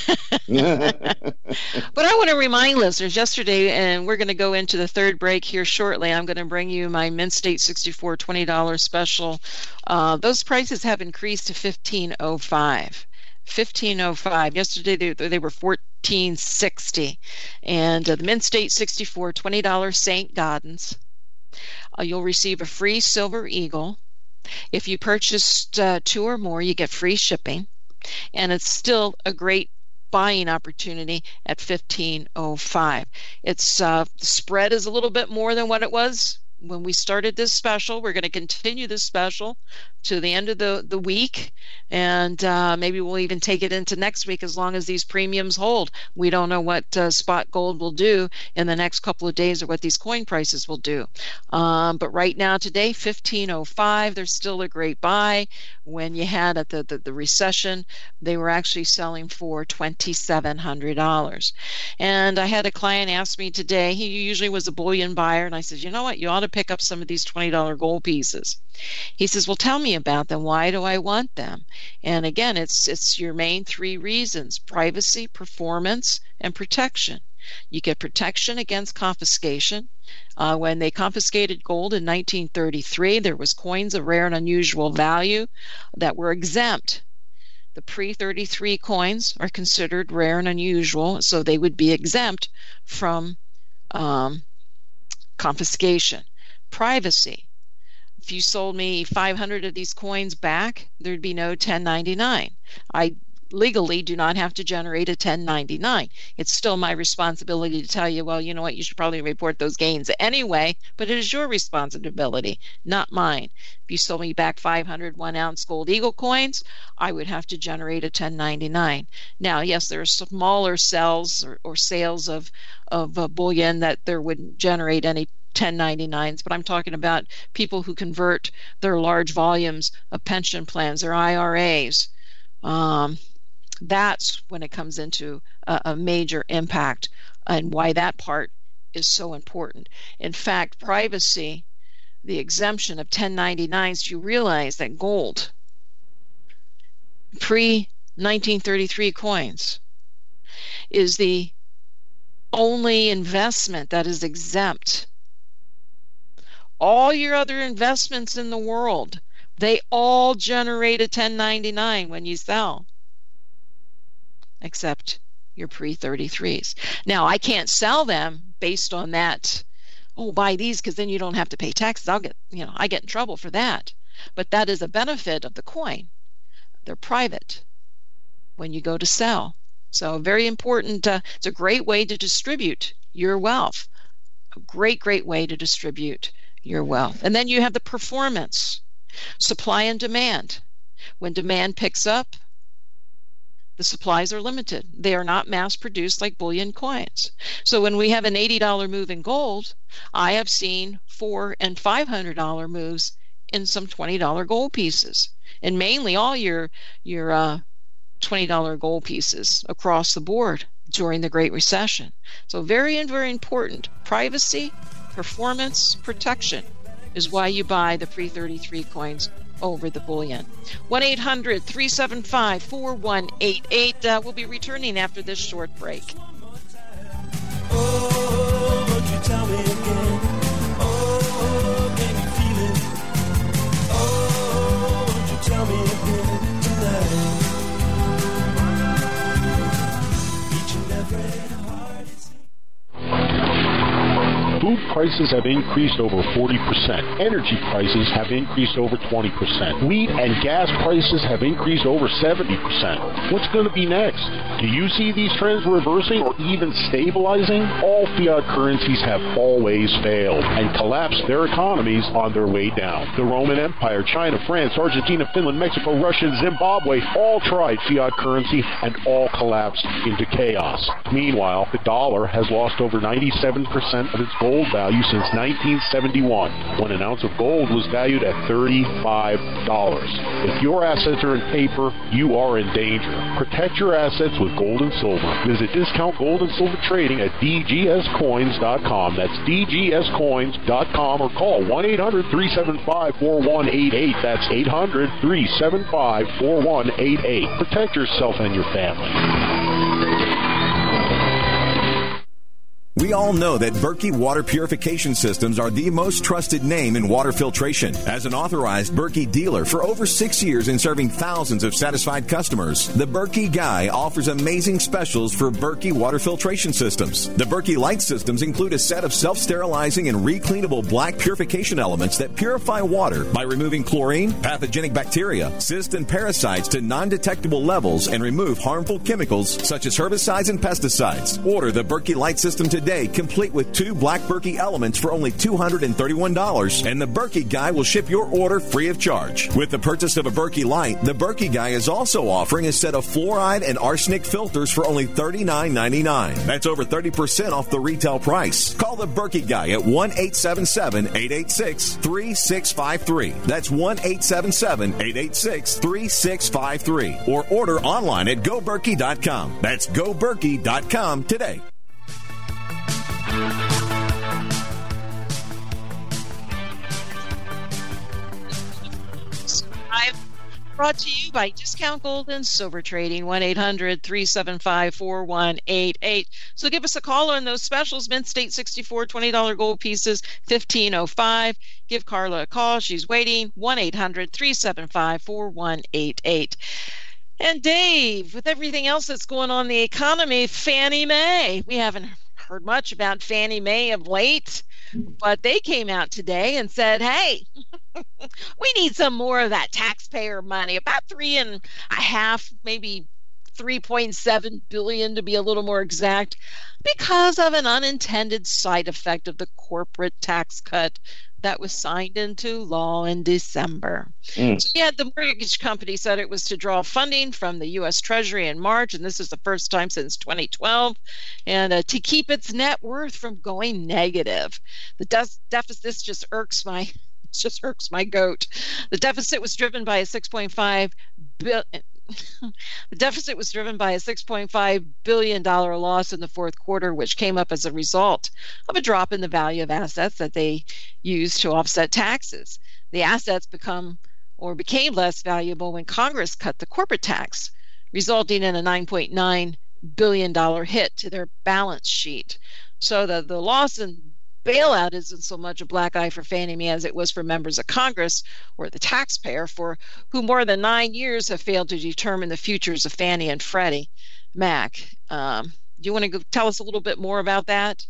Speaker 1: But I want to remind listeners, yesterday, and we're going to go into the third break here shortly, I'm going to bring you my Mint State sixty-four twenty dollars special. Uh, those prices have increased to fifteen oh five. fifteen oh five. Yesterday they, they were fourteen sixty. And uh, the Mint State sixty-four twenty dollars Saint Gaudens. Uh, you'll receive a free Silver Eagle. If you purchased uh, two or more, you get free shipping. And it's still a great buying opportunity at fifteen oh five. It's uh, the spread is a little bit more than what it was when we started this special. We're going to continue this special to the end of the, the week, and uh, maybe we'll even take it into next week as long as these premiums hold. We don't know what uh, spot gold will do in the next couple of days or what these coin prices will do. Um, but right now today, fifteen oh five, there's still a great buy. When you had at the, the, the recession, they were actually selling for twenty-seven hundred dollars. And I had a client ask me today, he usually was a bullion buyer, and I said, you know what, you ought to pick up some of these twenty dollar gold pieces. He says, well, tell me about them. Why do I want them? And again, it's it's your main three reasons: privacy, performance, and protection. You get protection against confiscation. Uh, when they confiscated gold in nineteen thirty-three, there was coins of rare and unusual value that were exempt. The pre thirty-three coins are considered rare and unusual, so they would be exempt from um, confiscation. Privacy. If you sold me five hundred of these coins back, there'd be no ten ninety-nine. I legally do not have to generate a ten ninety-nine. It's still my responsibility to tell you, well, you know what, you should probably report those gains anyway, but it is your responsibility, not mine. If you sold me back five hundred one ounce gold eagle coins, I would have to generate a ten ninety-nine. Now, yes, there are smaller sales or, or sales of, of uh, bullion that there wouldn't generate any ten ninety-nines, but I'm talking about people who convert their large volumes of pension plans, their I R As. Um, that's when it comes into a, a major impact, and why that part is so important. In fact, privacy, the exemption of ten ninety-nines, you realize that gold, pre nineteen thirty-three coins, is the only investment that is exempt. All your other investments in the world, they all generate a ten ninety-nine when you sell, except your pre thirty-threes. Now, I can't sell them based on that, oh, buy these because then you don't have to pay taxes. I'll get, you know, I get in trouble for that. But that is a benefit of the coin. They're private when you go to sell. So very important. Uh, it's a great way to distribute your wealth. A great, great way to distribute your wealth. And then you have the performance, supply and demand. When demand picks up, the supplies are limited. They are not mass produced like bullion coins. So when we have an eighty dollar move in gold, I have seen four and five hundred dollar moves in some twenty dollar gold pieces, and mainly all your your uh, twenty dollar gold pieces across the board during the Great Recession. So very, very important. Privacy, performance, protection is why you buy the pre thirty-three coins over the bullion. one eight hundred three seven five four one eight eight. Uh, we'll be returning after this short break.
Speaker 6: Oh, won't you tell me again? Oh, can you feel it? Oh, won't you tell me again tonight? Each and every heart is...
Speaker 7: Food prices have increased over forty percent. Energy prices have increased over twenty percent. Wheat and gas prices have increased over seventy percent. What's going to be next? Do you see these trends reversing or even stabilizing? All fiat currencies have always failed and collapsed their economies on their way down. The Roman Empire, China, France, Argentina, Finland, Mexico, Russia, and Zimbabwe all tried fiat currency and all collapsed into chaos. Meanwhile, the dollar has lost over ninety-seven percent of its gold value since nineteen seventy-one, when an ounce of gold was valued at thirty-five dollars. If your assets are in paper, you are in danger. Protect your assets with gold and silver. Visit Discount Gold and Silver Trading at d g s coins dot com. That's d g s coins dot com, or call one eight hundred three seven five four one eight eight. That's eight hundred three seven five four one eight eight. Protect yourself and your family.
Speaker 8: We all know that Berkey Water Purification Systems are the most trusted name in water filtration. As an authorized Berkey dealer for over six years and serving thousands of satisfied customers, the Berkey Guy offers amazing specials for Berkey Water Filtration Systems. The Berkey Light Systems include a set of self-sterilizing and recleanable black purification elements that purify water by removing chlorine, pathogenic bacteria, cysts, and parasites to non-detectable levels and remove harmful chemicals such as herbicides and pesticides. Order the Berkey Light System today today, complete with two Black Berkey Elements for only two hundred thirty-one dollars, and the Berkey Guy will ship your order free of charge. With the purchase of a Berkey Light, the Berkey Guy is also offering a set of fluoride and arsenic filters for only thirty-nine ninety-nine. That's over thirty percent off the retail price. Call the Berkey Guy at one eight seven seven, eight eight six, three six five three. That's one eight seven seven, eight eight six, three six five three. Or order online at go berkey dot com. That's go berkey dot com today.
Speaker 1: I've brought to you by Discount Gold and Silver Trading, one eight hundred, three seven five, four one eight eight. So give us a call on those specials. Mint State sixty-four, twenty dollars gold pieces, fifteen oh five. Give Carla a call. She's waiting, one eight hundred, three seven five, four one eight eight. And Dave, with everything else that's going on in the economy, Fannie Mae. We haven't heard much about Fannie Mae of late, but they came out today and said, hey, we need some more of that taxpayer money, about three and a half, maybe three point seven billion to be a little more exact, because of an unintended side effect of the corporate tax cut that was signed into law in December. Mm. So yeah, the mortgage company said it was to draw funding from the U S Treasury in March, and this is the first time since twenty twelve, and uh, to keep its net worth from going negative. The de- deficit, this just irks my, just irks my goat. The deficit was driven by a six point five billion. The deficit was driven by a six point five billion dollars loss in the fourth quarter, which came up as a result of a drop in the value of assets that they used to offset taxes. The assets become or became less valuable when Congress cut the corporate tax, resulting in a nine point nine billion dollars hit to their balance sheet. So the, the loss in bailout isn't so much a black eye for Fannie Mae as it was for members of Congress or the taxpayer, for who more than nine years have failed to determine the futures of Fannie and Freddie Mac. Um, do you want to go tell us a little bit more about that?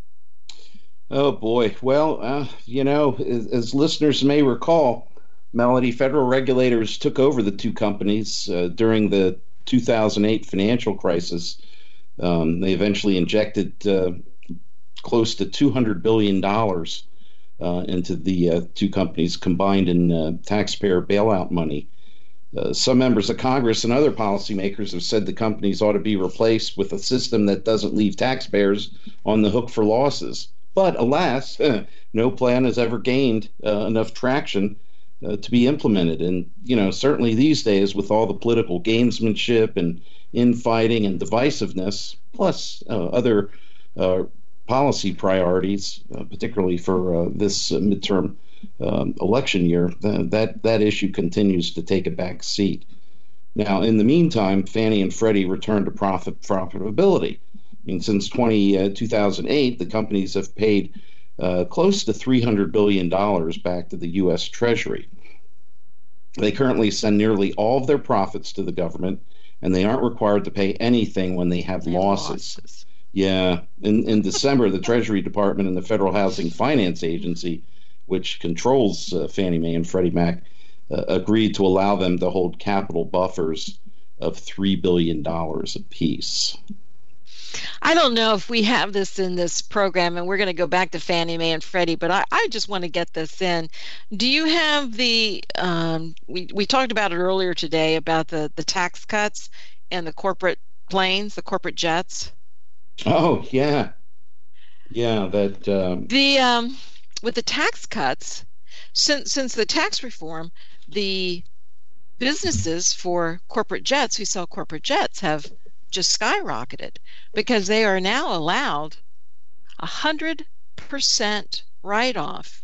Speaker 2: Oh, boy. Well, uh, you know, as, as listeners may recall, Melody, federal regulators took over the two companies uh, during the two thousand eight financial crisis. Um, they eventually injected uh, close to two hundred billion dollars uh, into the uh, two companies combined in uh, taxpayer bailout money. Uh, some members of Congress and other policymakers have said the companies ought to be replaced with a system that doesn't leave taxpayers on the hook for losses. But alas, no plan has ever gained uh, enough traction uh, to be implemented. And, you know, certainly these days with all the political gamesmanship and infighting and divisiveness, plus uh, other uh, policy priorities, uh, particularly for uh, this uh, midterm um, election year, uh, that, that issue continues to take a back seat. Now, in the meantime, Fannie and Freddie returned to profit profitability. I mean, since twenty, uh, two thousand eight, the companies have paid uh, close to three hundred billion dollars back to the U S Treasury. They currently send nearly all of their profits to the government, and they aren't required to pay anything when they have losses. losses. Yeah. In, in December, the Treasury Department and the Federal Housing Finance Agency, which controls uh, Fannie Mae and Freddie Mac, uh, agreed to allow them to hold capital buffers of three billion dollars apiece.
Speaker 1: I don't know if we have this in this program, and we're going to go back to Fannie Mae and Freddie, but I, I just want to get this in. Do you have the, um, we, we talked about it earlier today about the, the tax cuts and the corporate planes, the corporate jets?
Speaker 2: Oh, yeah. Yeah, that... Um...
Speaker 1: The, um, with the tax cuts, since, since the tax reform, the businesses for corporate jets who sell corporate jets have just skyrocketed because they are now allowed a hundred percent write-off.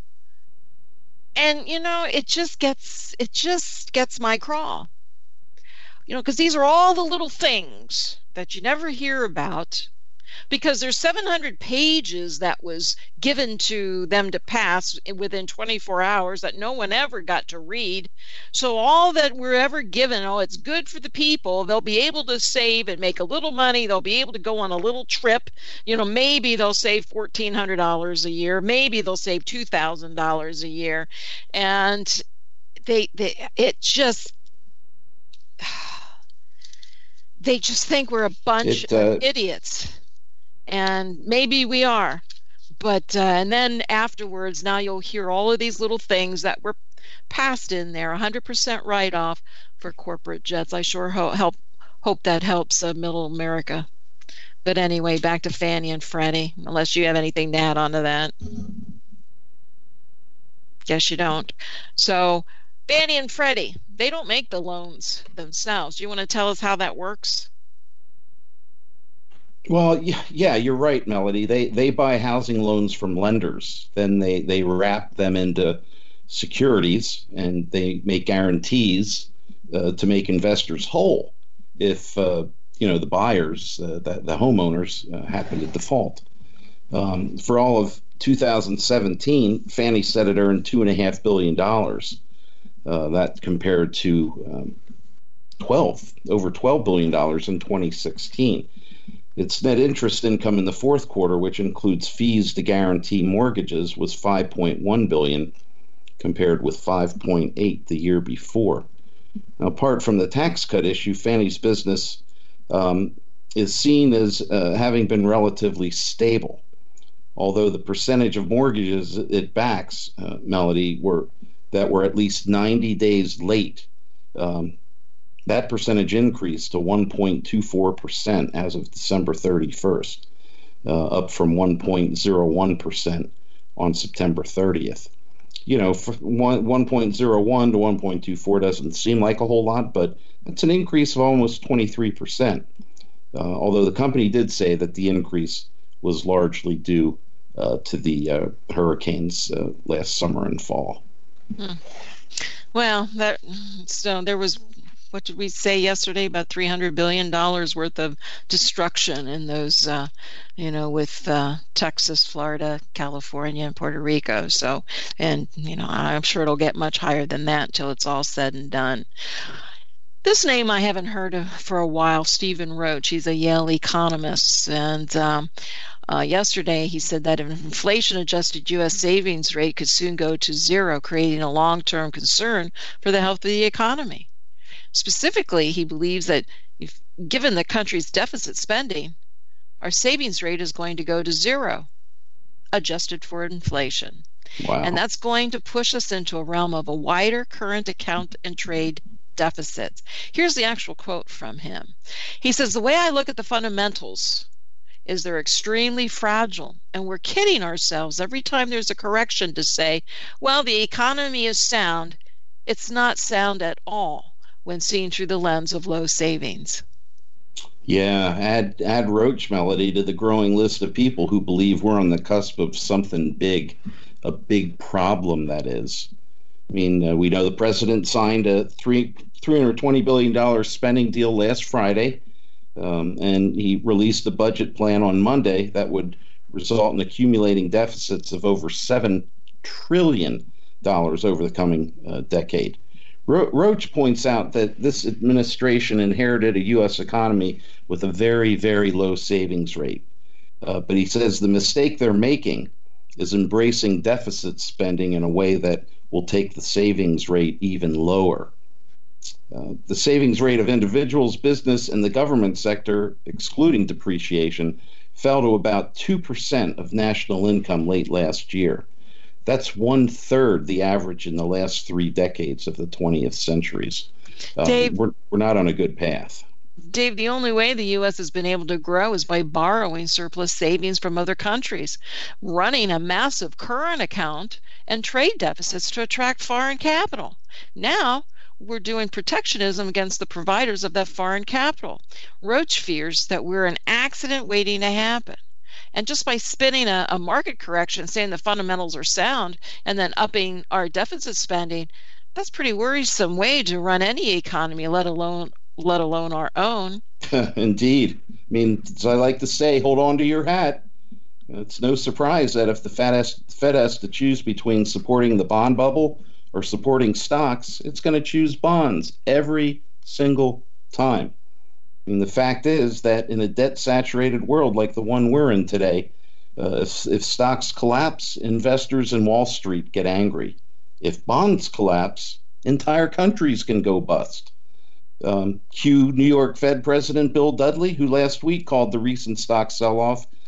Speaker 1: And you know, it just gets it just gets my craw. You know, because these are all the little things that you never hear about, because there's seven hundred pages that was given to them to pass within twenty-four hours that no one ever got to read. So all that we're ever given, oh, it's good for the people. They'll be able to save and make a little money. They'll be able to go on a little trip. You know, maybe they'll save fourteen hundred dollars a year. Maybe they'll save two thousand dollars a year. And they, they, it just... They just think we're a bunch
Speaker 2: it, uh,
Speaker 1: of idiots. And maybe we are. But uh, and then afterwards, now you'll hear all of these little things that were passed in there, one hundred percent write-off for corporate jets. I sure ho- help hope that helps uh, middle America. But anyway, back to Fannie and Freddie, unless you have anything to add on to that. Guess you don't. So Fannie and Freddie, they don't make the loans themselves. Do you want to tell us how that works?
Speaker 2: Well, yeah, you're right, Melody. They they buy housing loans from lenders. Then they, they wrap them into securities, and they make guarantees uh, to make investors whole if uh, you know the buyers, uh, the, the homeowners, uh, happen to default. Um, for all of two thousand seventeen, Fannie said it earned two and a half billion dollars. Uh, that compared to um, twelve over twelve billion dollars in twenty sixteen. Its net interest income in the fourth quarter, which includes fees to guarantee mortgages, was five point one billion dollars compared with five point eight the year before. Now, apart from the tax cut issue, Fannie's business um, is seen as uh, having been relatively stable, although the percentage of mortgages it backs, uh, Melody, were that were at least ninety days late. Um, That percentage increased to one point two four percent as of December thirty-first, uh, up from one point zero one percent on September thirtieth. You know, for one point zero one to one point two four doesn't seem like a whole lot, but that's an increase of almost twenty-three percent. Uh, although the company did say that the increase was largely due uh, to the uh, hurricanes uh, last summer and fall.
Speaker 1: Hmm. Well, that so there was. What did we say yesterday? About three hundred billion dollars worth of destruction in those, uh, you know, with uh, Texas, Florida, California, and Puerto Rico. So, and, you know, I'm sure it'll get much higher than that until it's all said and done. This name I haven't heard of for a while, Stephen Roach. He's a Yale economist. And um, uh, yesterday he said that an inflation-adjusted U S savings rate could soon go to zero, creating a long-term concern for the health of the economy. Specifically, he believes that if, given the country's deficit spending, our savings rate is going to go to zero, adjusted for inflation.
Speaker 2: Wow.
Speaker 1: And that's going to push us into a realm of a wider current account and trade deficits. Here's the actual quote from him. He says, "The way I look at the fundamentals is they're extremely fragile, and we're kidding ourselves every time there's a correction to say, well, the economy is sound. It's not sound at all when seen through the lens of low savings."
Speaker 2: Yeah, add add Roach, Melody, to the growing list of people who believe we're on the cusp of something big, a big problem, that is. I mean, uh, we know the president signed a three three hundred twenty billion dollars spending deal last Friday, um, and he released a budget plan on Monday that would result in accumulating deficits of over seven trillion dollars over the coming uh, decade. Ro- Roach points out that this administration inherited a U S economy with a very, very low savings rate. Uh, but he says the mistake they're making is embracing deficit spending in a way that will take the savings rate even lower. Uh, the savings rate of individuals, business, and the government sector, excluding depreciation, fell to about two percent of national income late last year. That's one third the average in the last three decades of the twentieth centuries. Uh,
Speaker 1: Dave,
Speaker 2: we're, we're not on a good path.
Speaker 1: Dave, the only way the U S has been able to grow is by borrowing surplus savings from other countries, running a massive current account and trade deficits to attract foreign capital. Now, we're doing protectionism against the providers of that foreign capital. Roach fears that we're an accident waiting to happen. And just by spinning a, a market correction, saying the fundamentals are sound, and then upping our deficit spending, that's a pretty worrisome way to run any economy, let alone let alone our own.
Speaker 2: Indeed. I mean, as I like to say, hold on to your hat. It's no surprise that if the Fed has, Fed has to choose between supporting the bond bubble or supporting stocks, it's going to choose bonds every single time. I mean, the fact is that in a debt-saturated world like the one we're in today, uh, if, if stocks collapse, investors in Wall Street get angry. If bonds collapse, entire countries can go bust. Um, cue New York Fed President Bill Dudley, who last week called the recent stock sell-off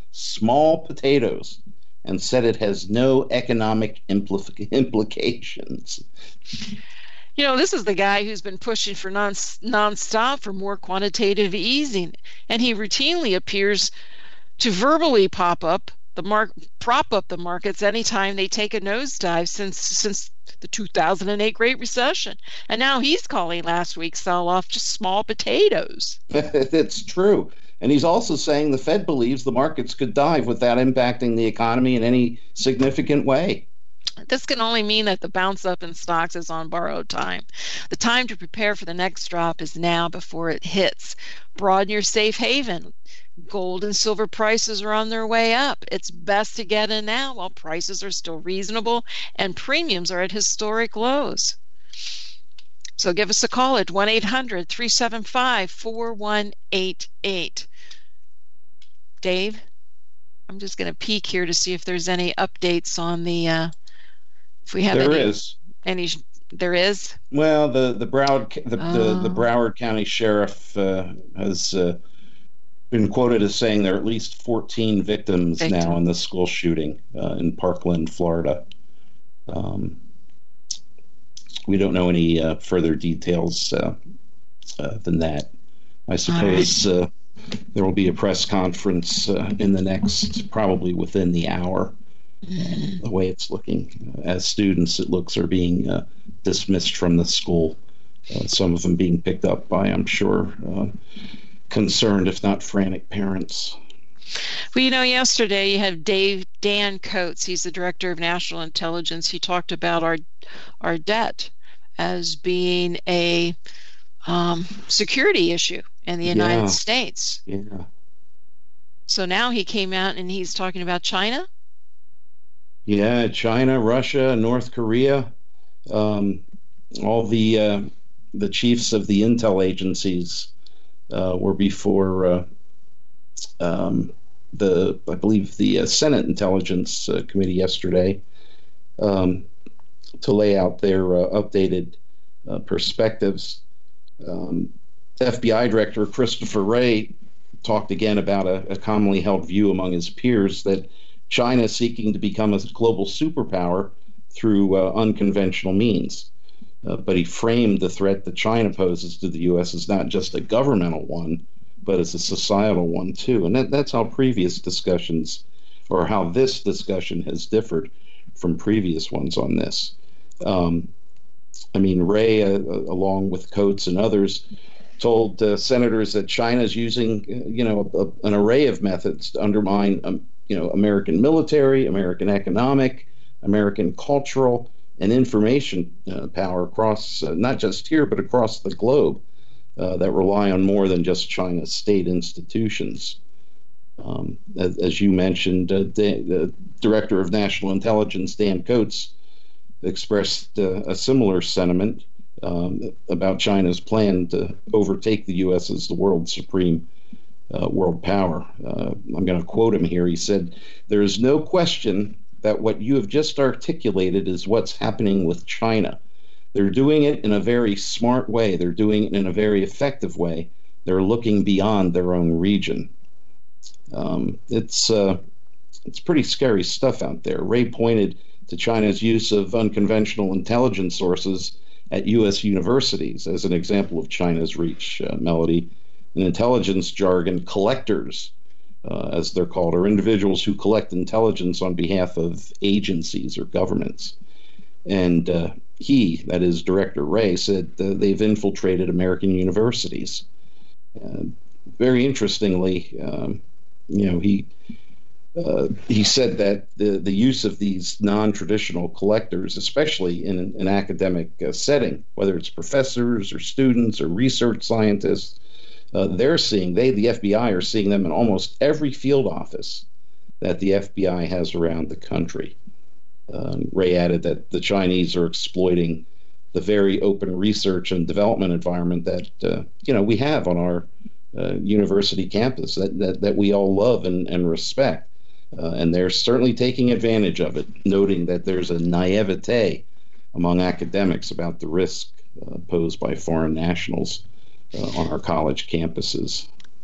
Speaker 2: small potatoes and said it has no economic impl- implications.
Speaker 1: You know, this is the guy who's been pushing for non nonstop for more quantitative easing, and he routinely appears to verbally pop up the mark, prop up the markets anytime they take a nosedive since since the two thousand eight Great Recession. And now he's calling last week's sell-off just small potatoes.
Speaker 2: It's true. And he's also saying the Fed believes the markets could dive without impacting the economy in any significant way.
Speaker 1: This can only mean that the bounce up in stocks is on borrowed time. The time to prepare for the next drop is now before it hits. Broaden your safe haven. Gold and silver prices are on their way up. It's best to get in now while prices are still reasonable and premiums are at historic lows. So give us a call at one eight hundred, three seven five, four one eight eight. Dave, I'm just going to peek here to see if there's any updates on the, uh, if we have
Speaker 2: there
Speaker 1: any.
Speaker 2: is.
Speaker 1: Any, there is?
Speaker 2: Well, the, the, Broward, the,
Speaker 1: oh.
Speaker 2: the, the Broward County Sheriff uh, has uh, been quoted as saying there are at least fourteen victims Victim. now in the school shooting uh, in Parkland, Florida. Um, we don't know any uh, further details uh, uh, than that. I suppose right. uh, there will be a press conference uh, in the next, probably within the hour. Mm. The way it's looking, as students, it looks, are being uh, dismissed from the school. Uh, some of them being picked up by, I'm sure, uh, concerned, if not frantic, parents.
Speaker 1: Well, you know, yesterday you had Dave Dan Coates. He's the director of national intelligence. He talked about our our debt as being a um, security issue in the United
Speaker 2: yeah.
Speaker 1: States.
Speaker 2: Yeah.
Speaker 1: So now he came out and he's talking about China.
Speaker 2: Yeah, China, Russia, North Korea, um, all the uh, the chiefs of the intel agencies uh, were before uh, um, the, I believe, the uh, Senate Intelligence uh, Committee yesterday um, to lay out their uh, updated uh, perspectives. Um, F B I Director Christopher Wray talked again about a, a commonly held view among his peers that China is seeking to become a global superpower through uh, unconventional means. Uh, but he framed the threat that China poses to the U S as not just a governmental one, but as a societal one, too. And that, that's how previous discussions, or how this discussion has differed from previous ones on this. Um, I mean, Wray, uh, along with Coates and others, told uh, senators that China is using, you know, a, an array of methods to undermine um, you know, American military, American economic, American cultural, and information uh, power across, uh, not just here, but across the globe, uh, that rely on more than just China's state institutions. Um, as, as you mentioned, uh, the, the Director of National Intelligence, Dan Coates, expressed uh, a similar sentiment um, about China's plan to overtake the U S as the world's supreme Uh, world power. Uh, I'm going to quote him here. He said, "There is no question that what you have just articulated is what's happening with China. They're doing it in a very smart way. They're doing it in a very effective way. They're looking beyond their own region." Um, it's uh, it's pretty scary stuff out there. Wray pointed to China's use of unconventional intelligence sources at U S universities as an example of China's reach, uh, Melody. In intelligence jargon, collectors, uh, as they're called, are individuals who collect intelligence on behalf of agencies or governments. And uh, he, that is Director Wray, said uh, they've infiltrated American universities. Uh, very interestingly, um, you know, he uh, he said that the, the use of these non-traditional collectors, especially in an, an academic uh, setting, whether it's professors or students or research scientists, Uh, they're seeing, they, the F B I, are seeing them in almost every field office that the F B I has around the country. Um, Wray added that the Chinese are exploiting the very open research and development environment that, uh, you know, we have on our uh, university campus that, that, that we all love and, and respect. Uh, and they're certainly taking advantage of it, noting that there's a naivete among academics about the risk uh, posed by foreign nationals Uh, on our college campuses.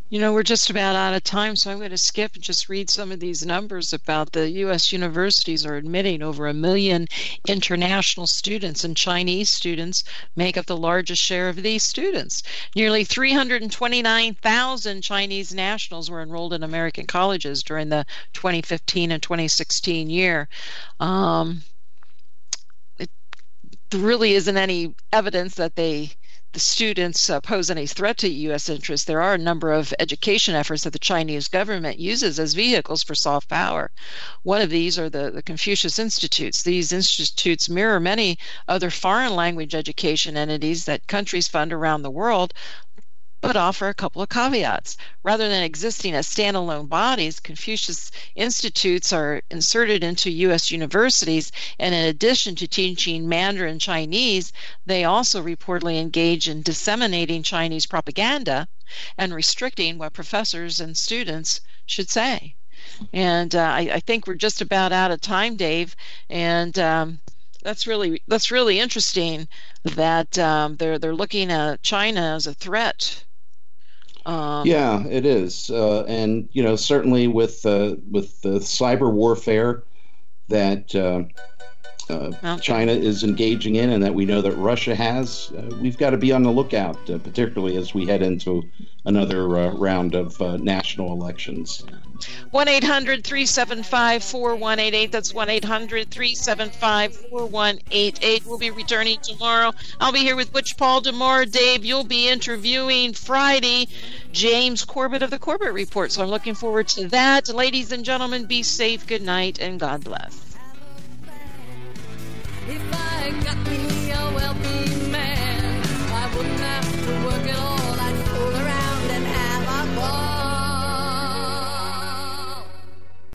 Speaker 1: You know, we're just about out of time, so I'm going to skip and just read some of these numbers about the U S universities are admitting over a million international students, and Chinese students make up the largest share of these students. Nearly three hundred twenty-nine thousand Chinese nationals were enrolled in American colleges during the twenty fifteen and twenty sixteen year. Um, it, there really isn't any evidence that they the students uh, pose any threat to U S interests. There are a number of education efforts that the Chinese government uses as vehicles for soft power. One of these are the, the Confucius Institutes. These institutes mirror many other foreign language education entities that countries fund around the world, but offer a couple of caveats. Rather than existing as standalone bodies, Confucius Institutes are inserted into U S universities, and in addition to teaching Mandarin Chinese, they also reportedly engage in disseminating Chinese propaganda and restricting what professors and students should say. And uh, I, I think we're just about out of time, Dave, and um, that's really that's really interesting that um, they're they're looking at China as a threat. Um,
Speaker 2: yeah, it is, uh, and you know, certainly with uh, with the cyber warfare that uh, uh, okay. China is engaging in, and that we know that Russia has, uh, we've got to be on the lookout, uh, particularly as we head into another uh, round of uh, national elections.
Speaker 1: one eight hundred three seven five four one eight eight. That's one eight hundred three seven five four one eight eight. We'll be returning tomorrow. I'll be here with Butch Paul tomorrow. Dave, you'll be interviewing Friday James Corbett of the Corbett Report. So I'm looking forward to that. Ladies and gentlemen, be safe. Good night and God bless. If I got me a wealthy